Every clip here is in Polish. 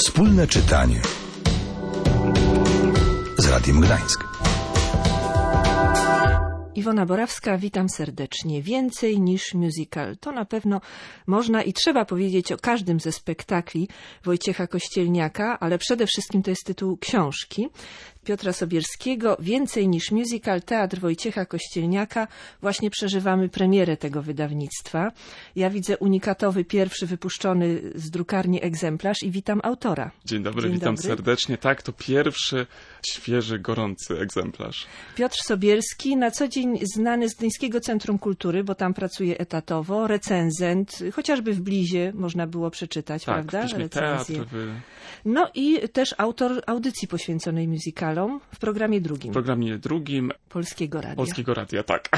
Wspólne czytanie z Radiem Gdańsk. Iwona Borawska, witam serdecznie. Więcej niż musical. To na pewno można i trzeba powiedzieć o każdym ze spektakli Wojciecha Kościelniaka, ale przede wszystkim to jest tytuł książki Piotra Sobierskiego. Więcej niż musical, Teatr Wojciecha Kościelniaka. Właśnie przeżywamy premierę tego wydawnictwa. Ja widzę unikatowy, pierwszy wypuszczony z drukarni egzemplarz i witam autora. Dzień dobry, witam serdecznie. Tak, to pierwszy, świeży, gorący egzemplarz. Piotr Sobierski, na co dzień znany z Gdyńskiego Centrum Kultury, bo tam pracuje etatowo, recenzent, chociażby w Blizie można było przeczytać, tak, prawda? W Piśmie Teatr. No i też autor audycji poświęconej musicalom w programie drugim. W programie drugim Polskiego Radia. Polskiego Radia, tak.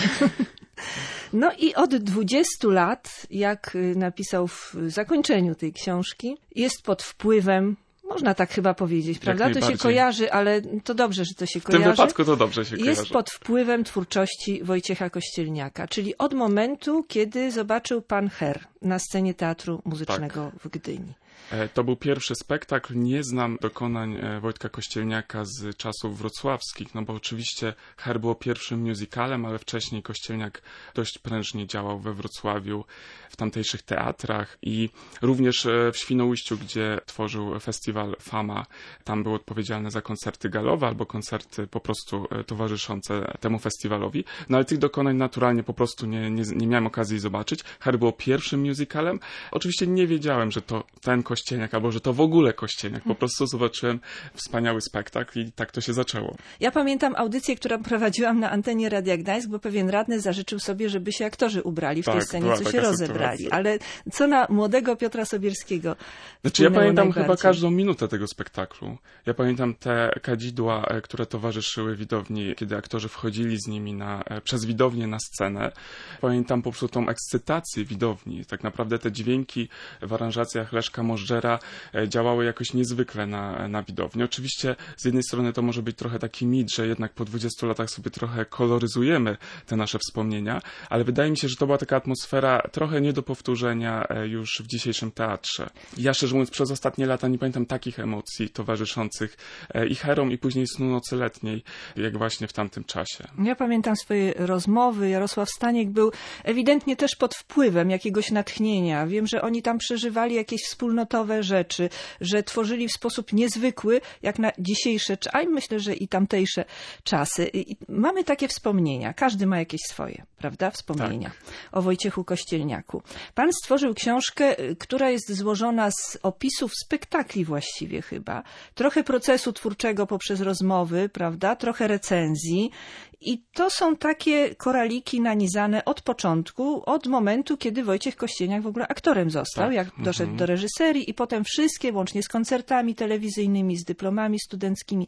No i od 20 lat, jak napisał w zakończeniu tej książki, jest pod wpływem, można tak chyba powiedzieć, prawda? To się kojarzy, ale to dobrze, że to się kojarzy. W tym wypadku to dobrze się kojarzy. Jest pod wpływem twórczości Wojciecha Kościelniaka, czyli od momentu, kiedy zobaczył pan Her na scenie Teatru Muzycznego w Gdyni. To był pierwszy spektakl. Nie znam dokonań Wojtka Kościelniaka z czasów wrocławskich, no bo oczywiście Her było pierwszym musicalem, ale wcześniej Kościelniak dość prężnie działał we Wrocławiu, w tamtejszych teatrach i również w Świnoujściu, gdzie tworzył festiwal Fama. Tam był odpowiedzialny za koncerty galowe albo koncerty po prostu towarzyszące temu festiwalowi. No ale tych dokonań naturalnie po prostu nie miałem okazji zobaczyć. Her było pierwszym musicalem. Oczywiście nie wiedziałem, że to ten Kościelniak, albo że to w ogóle Kościelniak. Po prostu zobaczyłem wspaniały spektakl i tak to się zaczęło. Ja pamiętam audycję, którą prowadziłam na antenie Radia Gdańsk, bo pewien radny zażyczył sobie, żeby się aktorzy ubrali w tej scenie, co się rozebrali. Sytuacja. Ale co na młodego Piotra Sobierskiego Znaczy ja pamiętam chyba każdą minutę tego spektaklu. Ja pamiętam te kadzidła, które towarzyszyły widowni, kiedy aktorzy wchodzili z nimi przez widownię na scenę. Pamiętam po prostu tą ekscytację widowni. Tak naprawdę te dźwięki w aranżacjach Leszka Możdżera działały jakoś niezwykle na widownię. Oczywiście z jednej strony to może być trochę taki mit, że jednak po 20 latach sobie trochę koloryzujemy te nasze wspomnienia, ale wydaje mi się, że to była taka atmosfera trochę nie do powtórzenia już w dzisiejszym teatrze. Ja szczerze mówiąc przez ostatnie lata nie pamiętam takich emocji towarzyszących i Herom i później Snu Nocy Letniej, jak właśnie w tamtym czasie. Ja pamiętam swoje rozmowy. Jarosław Staniek był ewidentnie też pod wpływem jakiegoś natchnienia. Wiem, że oni tam przeżywali jakieś wspólnotowe rzeczy, że tworzyli w sposób niezwykły, jak na dzisiejsze, a myślę, że i tamtejsze czasy. I mamy takie wspomnienia. Każdy ma jakieś swoje, prawda? Wspomnienia o Wojciechu Kościelniaku. Pan stworzył książkę, która jest złożona z opisów spektakli właściwie chyba. Trochę procesu twórczego poprzez rozmowy, prawda? Trochę recenzji. I to są takie koraliki nanizane od początku, od momentu, kiedy Wojciech Kościelniak w ogóle aktorem został, jak doszedł do reżyserii i potem wszystkie, łącznie z koncertami telewizyjnymi, z dyplomami studenckimi,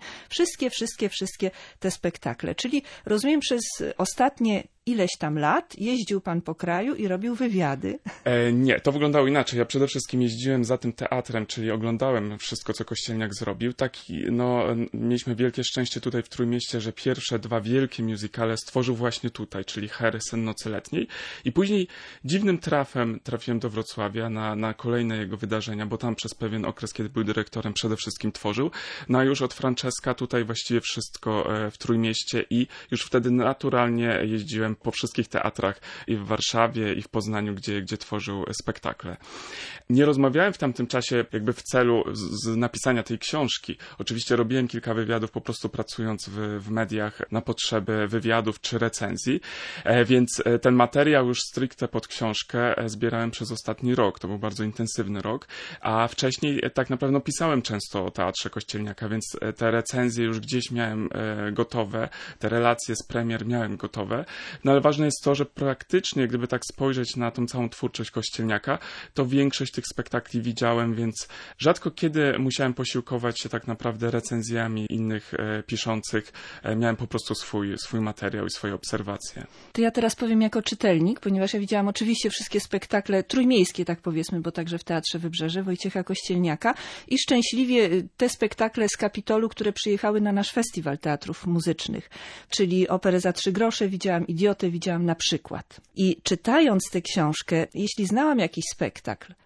wszystkie te spektakle. Czyli rozumiem, przez ostatnie ileś tam lat jeździł pan po kraju i robił wywiady. Nie, to wyglądało inaczej. Ja przede wszystkim jeździłem za tym teatrem, czyli oglądałem wszystko, co Kościelniak zrobił. Mieliśmy wielkie szczęście tutaj w Trójmieście, że pierwsze dwa wielkie musicale stworzył właśnie tutaj, czyli Her, Sen Nocy Letniej. I później dziwnym trafem trafiłem do Wrocławia na kolejne jego wydarzenia, bo tam przez pewien okres, kiedy był dyrektorem, przede wszystkim tworzył. No a już od Franceska tutaj właściwie wszystko w Trójmieście i już wtedy naturalnie jeździłem po wszystkich teatrach i w Warszawie, i w Poznaniu, gdzie tworzył spektakle. Nie rozmawiałem w tamtym czasie jakby w celu z napisania tej książki. Oczywiście robiłem kilka wywiadów po prostu pracując w mediach na potrzeby wywiadów czy recenzji, więc ten materiał już stricte pod książkę zbierałem przez ostatni rok. To był bardzo intensywny rok, a wcześniej tak naprawdę pisałem często o Teatrze Kościelniaka, więc te recenzje już gdzieś miałem gotowe, te relacje z premier miałem gotowe. No ale ważne jest to, że praktycznie, gdyby tak spojrzeć na tą całą twórczość Kościelniaka, to większość tych spektakli widziałem, więc rzadko kiedy musiałem posiłkować się tak naprawdę recenzjami innych piszących. Miałem po prostu swój materiał i swoje obserwacje. To ja teraz powiem jako czytelnik, ponieważ ja widziałam oczywiście wszystkie spektakle trójmiejskie, tak powiedzmy, bo także w Teatrze Wybrzeże Wojciecha Kościelniaka i szczęśliwie te spektakle z Kapitolu, które przyjechały na nasz festiwal teatrów muzycznych, czyli Operę za 3 grosze widziałam, Idiotę widziałam na przykład. I czytając tę książkę, jeśli znałam jakiś spektakl,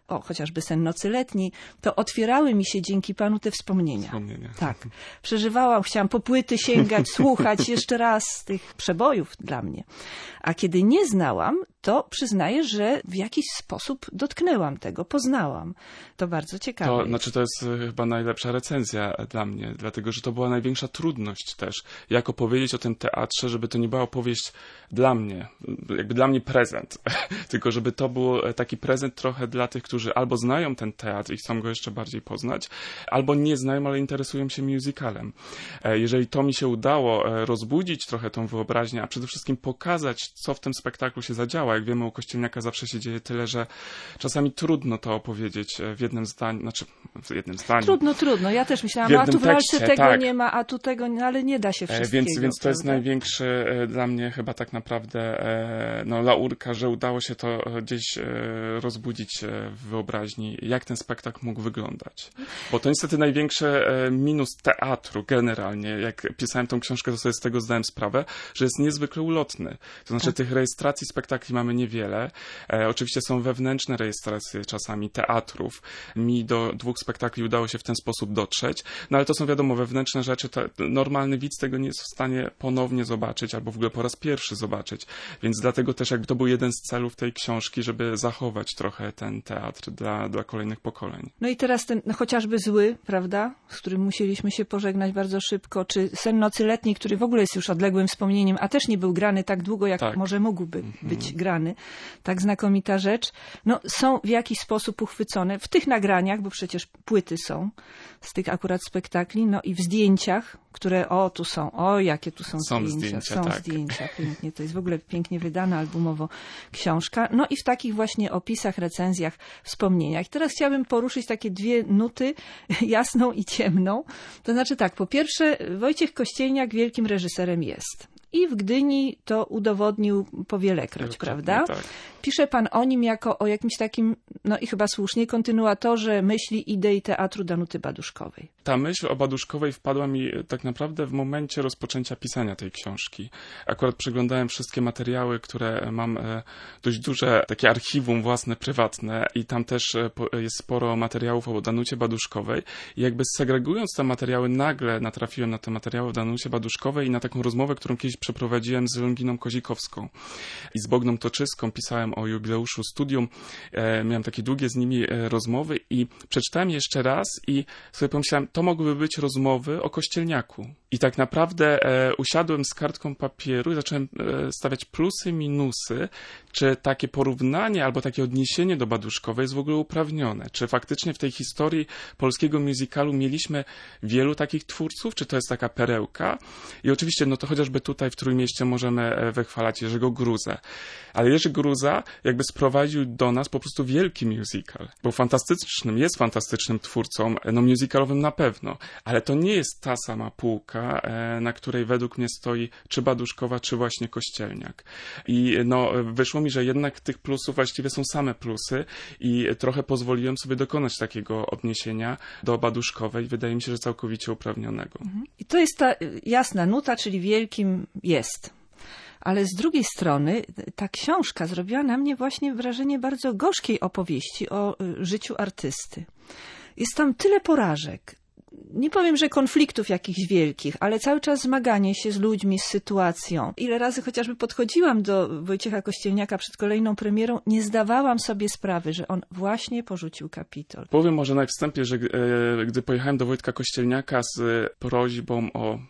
chociażby Sen nocy letniej, to otwierały mi się dzięki panu te wspomnienia. Tak. Przeżywałam, chciałam po płyty sięgać, słuchać jeszcze raz tych przebojów dla mnie. A kiedy nie znałam, to przyznaję, że w jakiś sposób dotknęłam tego, poznałam. To bardzo ciekawe. To jest chyba najlepsza recenzja dla mnie, dlatego że to była największa trudność też, jak opowiedzieć o tym teatrze, żeby to nie była opowieść dla mnie, jakby dla mnie prezent, tylko żeby to był taki prezent trochę dla tych, którzy albo znają ten teatr i chcą go jeszcze bardziej poznać, albo nie znają, ale interesują się musicalem. Jeżeli to mi się udało rozbudzić trochę tą wyobraźnię, a przede wszystkim pokazać, co w tym spektaklu się zadziała. Jak wiemy, u Kościelniaka zawsze się dzieje tyle, że czasami trudno to opowiedzieć w jednym zdaniu, w jednym zdaniu. Trudno. Ja też myślałam, a tu w walce tego nie ma, a tu tego nie, ale nie da się wszystkiego. Więc to jest największy dla mnie chyba tak naprawdę laurka, że udało się to gdzieś rozbudzić w wyobraźni, jak ten spektakl mógł wyglądać. Bo to niestety największy minus teatru generalnie. Jak pisałem tą książkę, to sobie z tego zdałem sprawę, że jest niezwykle ulotny. To znaczy tych rejestracji spektakli mamy niewiele. Oczywiście są wewnętrzne rejestracje czasami teatrów. Mi do 2 spektakli udało się w ten sposób dotrzeć, no ale to są wiadomo wewnętrzne rzeczy. Normalny widz tego nie jest w stanie ponownie zobaczyć albo w ogóle po raz pierwszy zobaczyć. Więc dlatego też jakby to był jeden z celów tej książki, żeby zachować trochę ten teatr dla kolejnych pokoleń. No i teraz ten chociażby Zły, prawda, z którym musieliśmy się pożegnać bardzo szybko, czy Sen nocy letniej, który w ogóle jest już odległym wspomnieniem, a też nie był grany tak długo, jak może mógłby być grany. Tak znakomita rzecz. No, są w jakiś sposób uchwycone w tych nagraniach, bo przecież płyty są z tych akurat spektakli, no i w zdjęciach, które tu są, jakie tu są zdjęcia. Są zdjęcia, pięknie. To jest w ogóle pięknie wydana albumowo książka. No i w takich właśnie opisach, recenzjach, wspomnieniach. Teraz chciałabym poruszyć takie 2 nuty, jasną i ciemną. To znaczy tak, po pierwsze Wojciech Kościelniak wielkim reżyserem jest. I w Gdyni to udowodnił powielekroć, prawda? Tak. Pisze pan o nim jako o jakimś takim, no i chyba słusznie, kontynuatorze myśli, idei teatru Danuty Baduszkowej. Ta myśl o Baduszkowej wpadła mi tak naprawdę w momencie rozpoczęcia pisania tej książki. Akurat przeglądałem wszystkie materiały, które mam dość duże takie archiwum własne, prywatne i tam też jest sporo materiałów o Danucie Baduszkowej. I jakby segregując te materiały, nagle natrafiłem na te materiały o Danucie Baduszkowej i na taką rozmowę, którą kiedyś przeprowadziłem z Longiną Kozikowską i z Bogną Toczyską. Pisałem o jubileuszu studium. Miałem takie długie z nimi rozmowy i przeczytałem jeszcze raz i sobie pomyślałem, to mogłyby być rozmowy o Kościelniaku. I tak naprawdę usiadłem z kartką papieru i zacząłem stawiać plusy, minusy, czy takie porównanie albo takie odniesienie do Baduszkowej jest w ogóle uprawnione. Czy faktycznie w tej historii polskiego musicalu mieliśmy wielu takich twórców, czy to jest taka perełka? I oczywiście, no to chociażby tutaj w Trójmieście możemy wychwalać Jerzego Gruzę. Ale Jerzy Gruza jakby sprowadził do nas po prostu wielki musical. Był fantastycznym, jest fantastycznym twórcą, no musicalowym na pewno, ale to nie jest ta sama półka, na której według mnie stoi czy Baduszkowa, czy właśnie Kościelniak. I no wyszło mi, że jednak tych plusów właściwie są same plusy i trochę pozwoliłem sobie dokonać takiego odniesienia do Baduszkowej, wydaje mi się, że całkowicie uprawnionego. I to jest ta jasna nuta, czyli wielkim jest. Ale z drugiej strony ta książka zrobiła na mnie właśnie wrażenie bardzo gorzkiej opowieści o życiu artysty. Jest tam tyle porażek. Nie powiem, że konfliktów jakichś wielkich, ale cały czas zmaganie się z ludźmi, z sytuacją. Ile razy chociażby podchodziłam do Wojciecha Kościelniaka przed kolejną premierą, nie zdawałam sobie sprawy, że on właśnie porzucił Kapitol. Powiem może na wstępie, że gdy pojechałem do Wojtka Kościelniaka z prośbą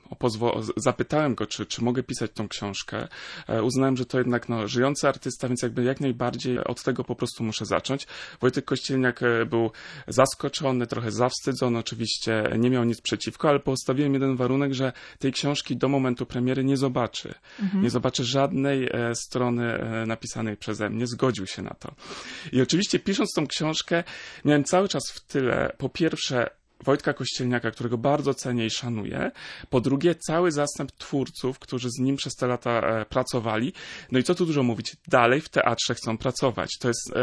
zapytałem go, czy mogę pisać tą książkę. Uznałem, że to jednak żyjący artysta, więc jakby jak najbardziej od tego po prostu muszę zacząć. Wojtek Kościelniak był zaskoczony, trochę zawstydzony oczywiście, nie miał nic przeciwko, ale postawiłem jeden warunek, że tej książki do momentu premiery nie zobaczy. Nie zobaczy żadnej strony napisanej przeze mnie. Zgodził się na to. I oczywiście pisząc tą książkę miałem cały czas w tyle, po pierwsze, Wojtka Kościelniaka, którego bardzo cenię i szanuję. Po drugie, cały zastęp twórców, którzy z nim przez te lata pracowali. No i co tu dużo mówić, dalej w teatrze chcą pracować. To jest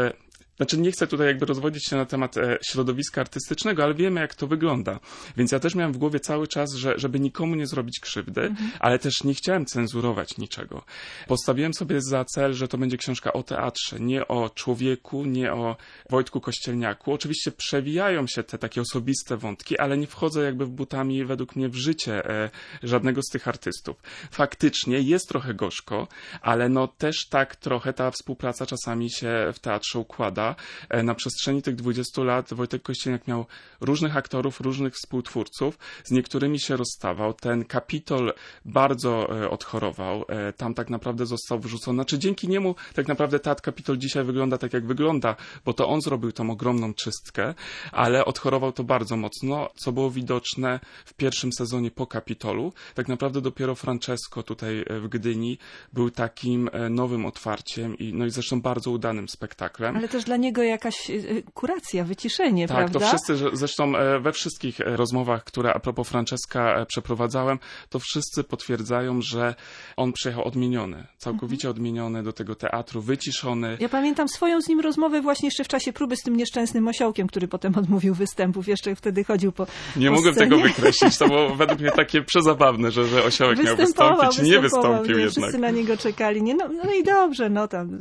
Znaczy nie chcę tutaj jakby rozwodzić się na temat środowiska artystycznego, ale wiemy, jak to wygląda. Więc ja też miałem w głowie cały czas, żeby nikomu nie zrobić krzywdy, ale też nie chciałem cenzurować niczego. Postawiłem sobie za cel, że to będzie książka o teatrze, nie o człowieku, nie o Wojtku Kościelniaku. Oczywiście przewijają się te takie osobiste wątki, ale nie wchodzę jakby butami według mnie w życie żadnego z tych artystów. Faktycznie jest trochę gorzko, ale no też tak trochę ta współpraca czasami się w teatrze układa. Na przestrzeni tych 20 lat Wojtek Kościelniak miał różnych aktorów, różnych współtwórców, z niektórymi się rozstawał. Ten Kapitol bardzo odchorował, tam tak naprawdę został wrzucony. Znaczy dzięki niemu tak naprawdę Teatr Kapitol dzisiaj wygląda tak, jak wygląda, bo to on zrobił tą ogromną czystkę, ale odchorował to bardzo mocno, co było widoczne w pierwszym sezonie po Kapitolu. Tak naprawdę dopiero Francesco tutaj w Gdyni był takim nowym otwarciem i zresztą bardzo udanym spektaklem. Ale też dla niego jakaś kuracja, wyciszenie, tak, prawda? Tak, to wszyscy, zresztą we wszystkich rozmowach, które a propos Francesca przeprowadzałem, to wszyscy potwierdzają, że on przyjechał odmieniony, całkowicie odmieniony do tego teatru, wyciszony. Ja pamiętam swoją z nim rozmowę właśnie jeszcze w czasie próby z tym nieszczęsnym osiołkiem, który potem odmówił występów, jeszcze wtedy chodził po Nie mogłem tego wykreślić, to było według mnie takie przezabawne, że osiołek miał wystąpić i nie wystąpił jednak. Wszyscy na niego czekali, nie? No i dobrze, no tam.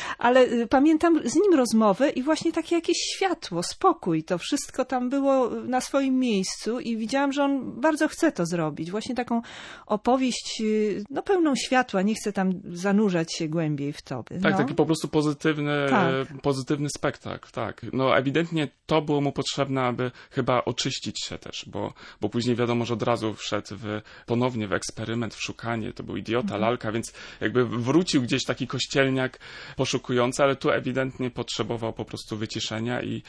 Ale pamiętam z nim rozmowę i właśnie takie jakieś światło, spokój, to wszystko tam było na swoim miejscu i widziałam, że on bardzo chce to zrobić. Właśnie taką opowieść, pełną światła, nie chcę tam zanurzać się głębiej w to. Tak, taki po prostu pozytywny spektakl, tak. No ewidentnie to było mu potrzebne, aby chyba oczyścić się też, bo później wiadomo, że od razu wszedł ponownie w eksperyment, w szukanie, to był Idiota, Lalka, więc jakby wrócił gdzieś taki kościelniak poszukujący, ale tu ewidentnie potrzebował po prostu wyciszenia i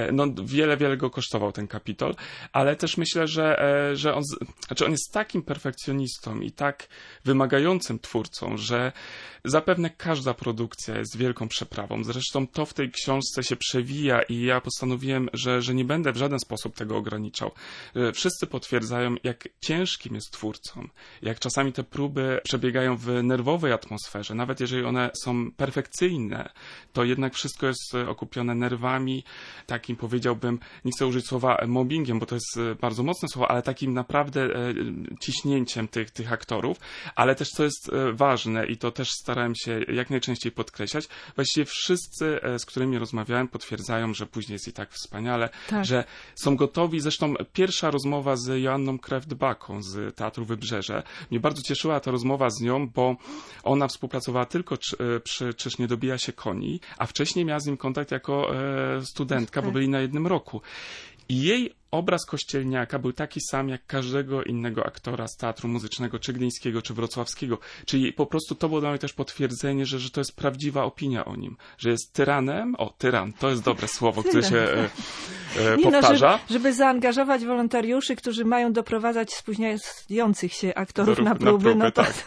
wiele go kosztował ten Kapitol, ale też myślę, że on jest takim perfekcjonistą i tak wymagającym twórcą, że zapewne każda produkcja jest wielką przeprawą. Zresztą to w tej książce się przewija i ja postanowiłem, że nie będę w żaden sposób tego ograniczał. Wszyscy potwierdzają, jak ciężkim jest twórcą, jak czasami te próby przebiegają w nerwowej atmosferze. Nawet jeżeli one są perfekcyjne, to jednak wszystko jest okupione nerwami, takim powiedziałbym, nie chcę użyć słowa mobbingiem, bo to jest bardzo mocne słowo, ale takim naprawdę ciśnięciem tych aktorów, ale też co jest ważne i to też starałem się jak najczęściej podkreślać, właściwie wszyscy, z którymi rozmawiałem, potwierdzają, że później jest i tak wspaniale, że są gotowi. Zresztą pierwsza rozmowa z Joanną Kreft-Baką z Teatru Wybrzeże. Mnie bardzo cieszyła ta rozmowa z nią, bo ona współpracowała tylko przy Czyż nie dobija się koni, a wcześniej miała z nim kontakt jako studentka, bo byli na jednym roku. I jej obraz Kościelniaka był taki sam jak każdego innego aktora z teatru muzycznego, czy gdyńskiego, czy wrocławskiego. Czyli po prostu to było dla mnie też potwierdzenie, że to jest prawdziwa opinia o nim. Że jest tyranem. O, tyran, to jest dobre słowo, które się powtarza. Żeby zaangażować wolontariuszy, którzy mają doprowadzać spóźniających się aktorów na próby. Tak.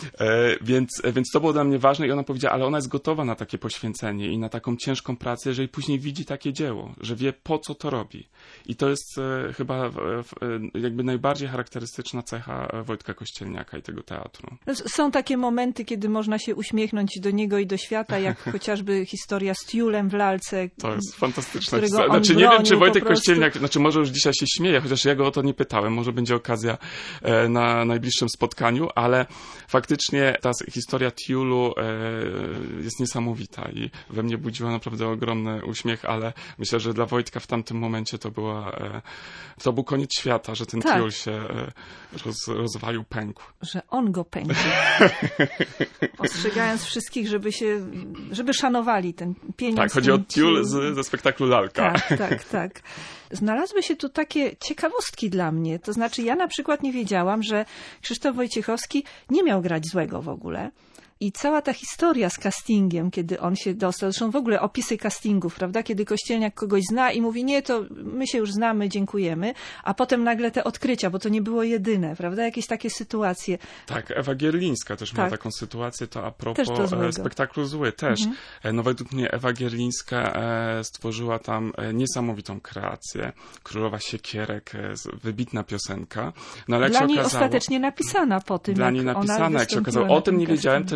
Więc to było dla mnie ważne i ona powiedziała, ale ona jest gotowa na takie poświęcenie i na taką ciężką pracę, jeżeli później widzi takie dzieło, że wie, po co to robi. I to jest chyba jakby najbardziej charakterystyczna cecha Wojtka Kościelniaka i tego teatru. Są takie momenty, kiedy można się uśmiechnąć do niego i do świata, jak chociażby historia z Tiulem w Lalce. To jest fantastyczna historia. Znaczy nie wiem, czy Wojtek Kościelniak, może już dzisiaj się śmieje, chociaż ja go o to nie pytałem, może będzie okazja na najbliższym spotkaniu, ale faktycznie ta historia Tiulu jest niesamowita i we mnie budziła naprawdę ogromny uśmiech, ale myślę, że dla Wojtka w tamtym momencie to był koniec świata, że ten Tiul się rozwalił, pękł. Że on go pękł. Ostrzegając wszystkich, żeby szanowali ten pieniądz. Tak, chodzi o Tiul ze spektaklu Lalka. Tak. Znalazły się tu takie ciekawostki dla mnie. To znaczy ja na przykład nie wiedziałam, że Krzysztof Wojciechowski nie miał grać złego w ogóle. I cała ta historia z castingiem, kiedy on się dostał, zresztą w ogóle opisy castingów, prawda? Kiedy Kościelniak kogoś zna i mówi, nie, to my się już znamy, dziękujemy, a potem nagle te odkrycia, bo to nie było jedyne, prawda? Jakieś takie sytuacje. Tak, Ewa Gierlińska też miała taką sytuację, to a propos spektaklu Zły też. No według mnie Ewa Gierlińska stworzyła tam niesamowitą kreację. Królowa Siekierek, wybitna piosenka. No, ale dla niej ostatecznie napisana po tym, dla niej napisana, jak się okazało. O tym nie wiedziałem też,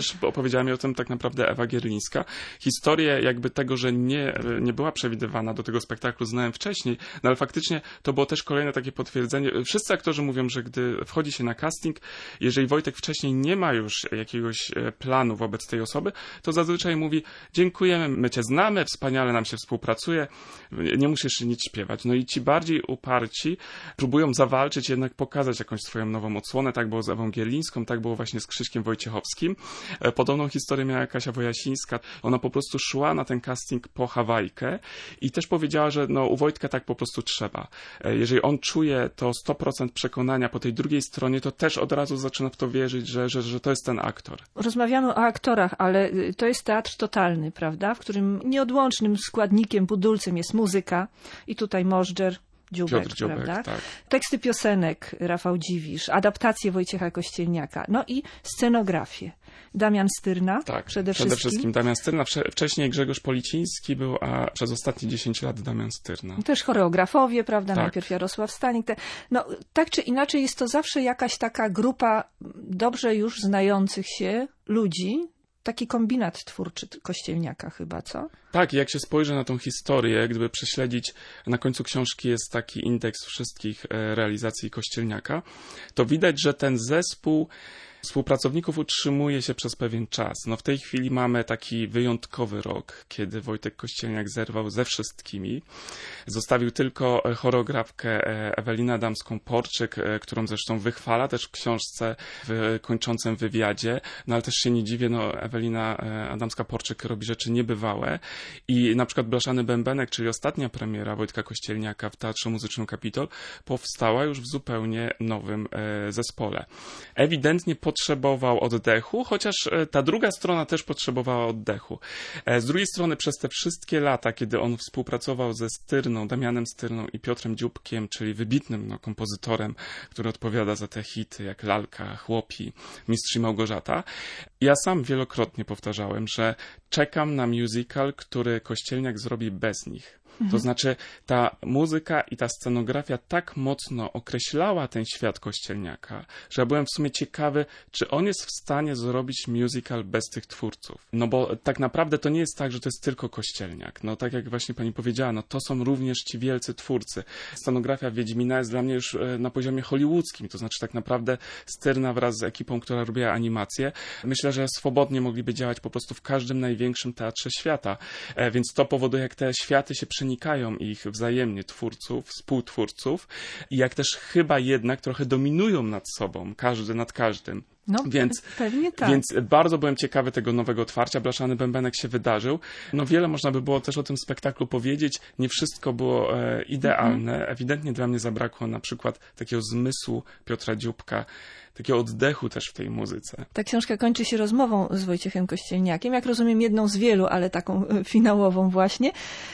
też opowiedziała mi o tym tak naprawdę Ewa Gierlińska. Historię jakby tego, że nie była przewidywana do tego spektaklu, znałem wcześniej, no ale faktycznie to było też kolejne takie potwierdzenie. Wszyscy aktorzy mówią, że gdy wchodzi się na casting, jeżeli Wojtek wcześniej nie ma już jakiegoś planu wobec tej osoby, to zazwyczaj mówi: dziękujemy, my cię znamy, wspaniale nam się współpracuje, nie musisz nic śpiewać. No i ci bardziej uparci próbują zawalczyć, jednak pokazać jakąś swoją nową odsłonę. Tak było z Ewą Gierlińską, tak było właśnie z Krzyśkiem Wojciechowskim. Podobną historię miała Kasia Wojasińska. Ona po prostu szła na ten casting po Hawajkę i też powiedziała, że no, u Wojtka tak po prostu trzeba. Jeżeli on czuje to 100% przekonania po tej drugiej stronie, to też od razu zaczyna w to wierzyć, że to jest ten aktor. Rozmawiamy o aktorach, ale to jest teatr totalny, prawda? W którym nieodłącznym składnikiem, budulcem jest muzyka i tutaj Możdżer, Dziubek, Piotr Dziubek, prawda? tak. Teksty piosenek Rafał Dziwisz, adaptacje Wojciecha Kościelniaka, no i scenografię. Damian Styrna Tak, przede wszystkim Damian Styrna. Wcześniej Grzegorz Policiński był, a przez ostatnie 10 lat Damian Styrna. Też choreografowie, prawda? Tak. Najpierw Jarosław Stanik. No, tak czy inaczej jest to zawsze jakaś taka grupa dobrze już znających się ludzi, taki kombinat twórczy Kościelniaka chyba, co? Tak, jak się spojrzy na tą historię, gdyby prześledzić, na końcu książki jest taki indeks wszystkich realizacji Kościelniaka, to widać, że ten zespół współpracowników utrzymuje się przez pewien czas. No w tej chwili mamy taki wyjątkowy rok, kiedy Wojtek Kościelniak zerwał ze wszystkimi. Zostawił tylko choreografkę Ewelinę Adamską-Porczyk, którą zresztą wychwala też w książce w kończącym wywiadzie. No ale też się nie dziwię, no Ewelina Adamska-Porczyk robi rzeczy niebywałe i na przykład Blaszany Bębenek, czyli ostatnia premiera Wojtka Kościelniaka w Teatrze Muzycznym Kapitol, powstała już w zupełnie nowym zespole. Ewidentnie potrzebował oddechu, chociaż ta druga strona też potrzebowała oddechu. Z drugiej strony przez te wszystkie lata, kiedy on współpracował ze Styrną, Damianem Styrną i Piotrem Dziubkiem, czyli wybitnym kompozytorem, który odpowiada za te hity jak Lalka, Chłopi, Mistrz i Małgorzata, ja sam wielokrotnie powtarzałem, że czekam na musical, który Kościelniak zrobi bez nich. To znaczy ta muzyka i ta scenografia tak mocno określała ten świat Kościelniaka, że ja byłem w sumie ciekawy, czy on jest w stanie zrobić musical bez tych twórców. No bo tak naprawdę to nie jest tak, że to jest tylko Kościelniak. No tak jak właśnie pani powiedziała, no to są również ci wielcy twórcy. Scenografia Wiedźmina jest dla mnie już na poziomie hollywoodzkim, to znaczy tak naprawdę Styrna wraz z ekipą, która robiła animację, myślę, że swobodnie mogliby działać po prostu w każdym największym teatrze świata. Więc to powoduje, jak te światy się przenikają ich wzajemnie twórców, współtwórców i jak też chyba jednak trochę dominują nad sobą, każdy nad każdym. No, pewnie tak. Więc bardzo byłem ciekawy tego nowego otwarcia. Blaszany Bębenek się wydarzył. No wiele można by było też o tym spektaklu powiedzieć. Nie wszystko było idealne. Ewidentnie dla mnie zabrakło na przykład takiego zmysłu Piotra Dziubka, takiego oddechu też w tej muzyce. Ta książka kończy się rozmową z Wojciechem Kościelniakiem. Jak rozumiem, jedną z wielu, ale taką finałową właśnie.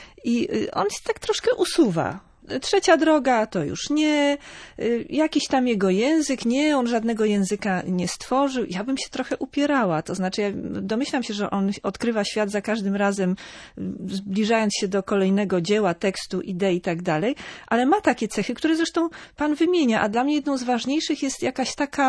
I on się tak troszkę usuwa. Trzecia droga to już nie, jakiś tam jego język, nie, on żadnego języka nie stworzył. Ja bym się trochę upierała, to znaczy ja domyślam się, że on odkrywa świat za każdym razem, zbliżając się do kolejnego dzieła, tekstu, idei i tak dalej, ale ma takie cechy, które zresztą pan wymienia, a dla mnie jedną z ważniejszych jest jakaś taka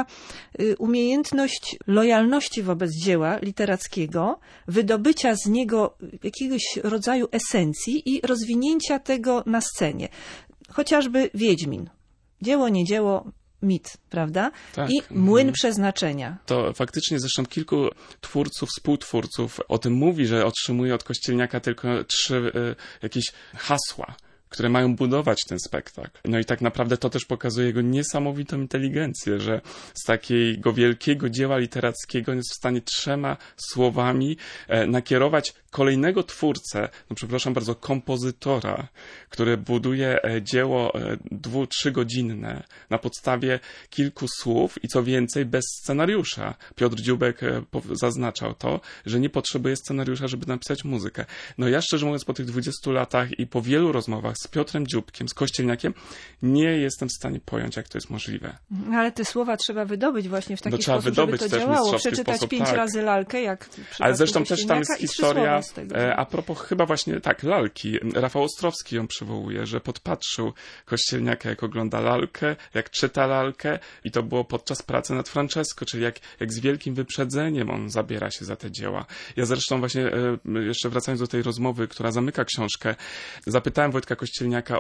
umiejętność lojalności wobec dzieła literackiego, wydobycia z niego jakiegoś rodzaju esencji i rozwinięcia tego na scenie. Chociażby Wiedźmin. Dzieło, nie dzieło, mit, prawda? Tak. I młyn przeznaczenia. To faktycznie zresztą kilku twórców, współtwórców o tym mówi, że otrzymuje od Kościelniaka tylko 3 jakieś hasła, które mają budować ten spektakl. No i tak naprawdę to też pokazuje jego niesamowitą inteligencję, że z takiego wielkiego dzieła literackiego on jest w stanie 3 słowami nakierować kolejnego twórcę, no przepraszam bardzo, kompozytora, który buduje dzieło 2-3 godzinne na podstawie kilku słów i co więcej bez scenariusza. Piotr Dziubek zaznaczał to, że nie potrzebuje scenariusza, żeby napisać muzykę. No ja szczerze mówiąc po tych 20 latach i po wielu rozmowach z Piotrem Dziubkiem, z Kościelniakiem, nie jestem w stanie pojąć, jak to jest możliwe. Ale te słowa trzeba wydobyć właśnie w taki sposób, żeby to działało. Przeczytać 5 razy Lalkę, jak w przypadku Ale zresztą też tam jest historia z tego? A propos chyba właśnie tak, lalki. Rafał Ostrowski ją przywołuje, że podpatrzył Kościelniaka, jak ogląda lalkę, jak czyta lalkę i to było podczas pracy nad Francesco, czyli jak z wielkim wyprzedzeniem on zabiera się za te dzieła. Ja zresztą właśnie, jeszcze wracając do tej rozmowy, która zamyka książkę, zapytałem Wojtka Kościelniaka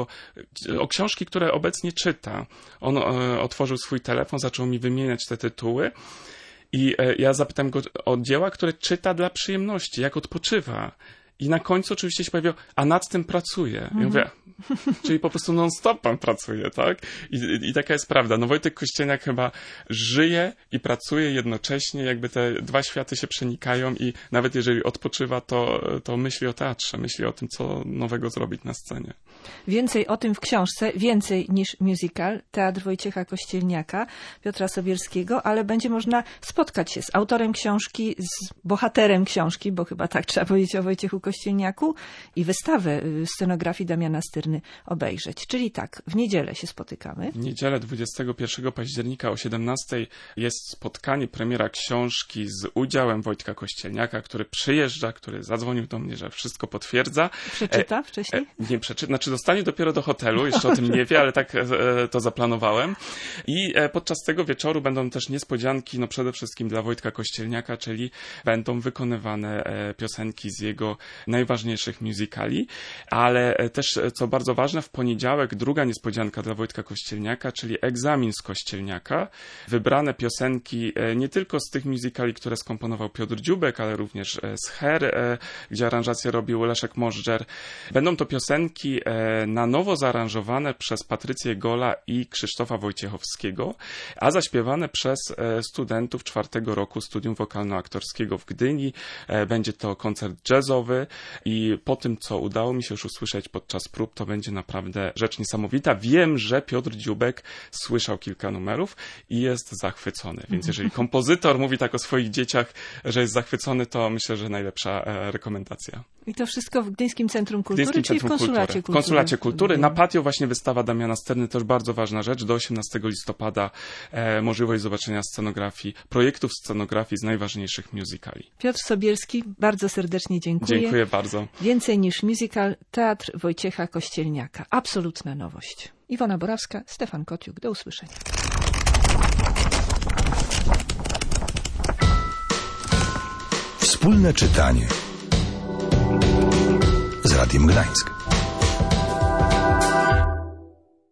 o książki, które obecnie czyta. On otworzył swój telefon, zaczął mi wymieniać te tytuły i ja zapytałem go o dzieła, które czyta dla przyjemności, jak odpoczywa. I na końcu oczywiście się pojawiło, a nad tym pracuje. Ja mówię, czyli po prostu non-stop pan pracuje, tak? I taka jest prawda. No Wojtek Kościelniak chyba żyje i pracuje jednocześnie, jakby te dwa światy się przenikają i nawet jeżeli odpoczywa, to myśli o teatrze, myśli o tym, co nowego zrobić na scenie. Więcej o tym w książce, więcej niż musical, Teatr Wojciecha Kościelniaka, Piotra Sobierskiego, ale będzie można spotkać się z autorem książki, z bohaterem książki, bo chyba tak trzeba powiedzieć o Wojciechu Kościelniaku, i wystawę scenografii Damiana Styrny obejrzeć. Czyli tak, w niedzielę się spotykamy. W niedzielę 21 października o 17 jest spotkanie, premiera książki z udziałem Wojtka Kościelniaka, który przyjeżdża, który zadzwonił do mnie, że wszystko potwierdza. Przeczyta wcześniej? Nie przeczyta, znaczy dostanie dopiero do hotelu, jeszcze o tym nie wie, ale tak to zaplanowałem. I podczas tego wieczoru będą też niespodzianki, no przede wszystkim dla Wojtka Kościelniaka, czyli będą wykonywane piosenki z jego najważniejszych musicali, ale też, co bardzo ważne, w poniedziałek druga niespodzianka dla Wojtka Kościelniaka, czyli egzamin z Kościelniaka. Wybrane piosenki nie tylko z tych musicali, które skomponował Piotr Dziubek, ale również z Her, gdzie aranżację robił Leszek Możdżer. Będą to piosenki na nowo zaaranżowane przez Patrycję Gola i Krzysztofa Wojciechowskiego, a zaśpiewane przez studentów 4. roku Studium Wokalno-Aktorskiego w Gdyni. Będzie to koncert jazzowy i po tym, co udało mi się już usłyszeć podczas prób, to będzie naprawdę rzecz niesamowita. Wiem, że Piotr Dziubek słyszał kilka numerów i jest zachwycony, więc jeżeli kompozytor mówi tak o swoich dzieciach, że jest zachwycony, to myślę, że najlepsza rekomendacja. I to wszystko w Gdyńskim Centrum Kultury, czyli w Konsulacie Kultury. W Konsulacie Kultury. Na patio właśnie wystawa Damiana Styrny, też bardzo ważna rzecz. Do 18 listopada możliwość zobaczenia scenografii, projektów scenografii z najważniejszych musicali. Piotr Sobierski, bardzo serdecznie dziękuję. Dziękuję bardzo. Więcej niż musical, Teatr Wojciecha Kościelniaka. Absolutna nowość. Iwona Borawska, Stefan Kotiuk. Do usłyszenia. Wspólne czytanie z Radiem Gdańsk.